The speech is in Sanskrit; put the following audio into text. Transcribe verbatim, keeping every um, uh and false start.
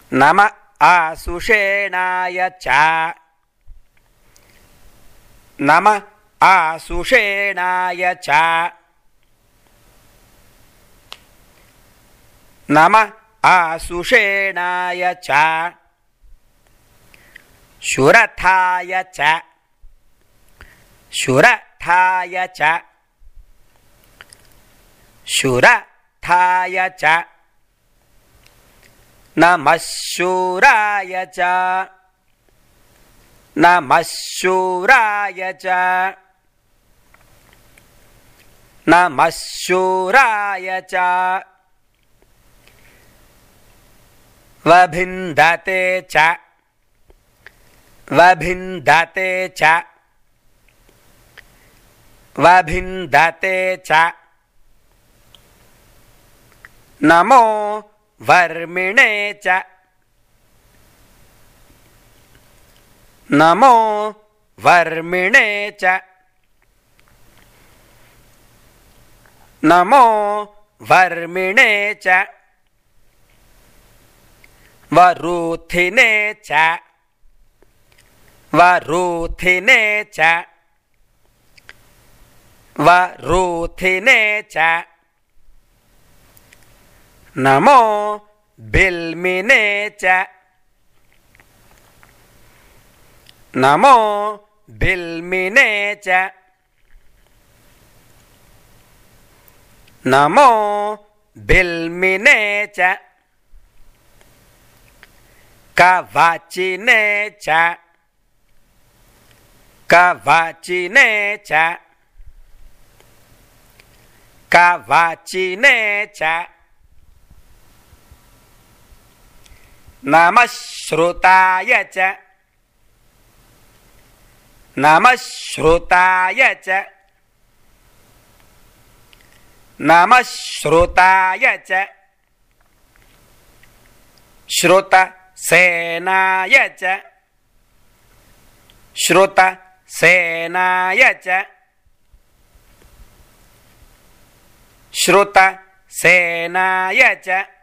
नम आसुषेणाय च नम आसुषेणाय च नम आसुषेणाय च शूरथाय च शूरथाय च शूरथाय च नमः शूराय च नमः शूराय च नमः शूराय च वभिन्दते च वभिन्दते च वभिन्दते च नमो वर्मिणे च नमो वर्मिणे च नमो वर्मिणे च वरूथिने च वरूथिने च वरूथिने च नमो बिल्मिने च नमो बिल्मिने च नमो बिल्मिने च कवचिने च कवचिने च कवचिने च नमः श्रुताय च नमः श्रुताय च नमः श्रुताय च श्रुतसेनाय च श्रुतसेनाय च श्रुतसेनाय च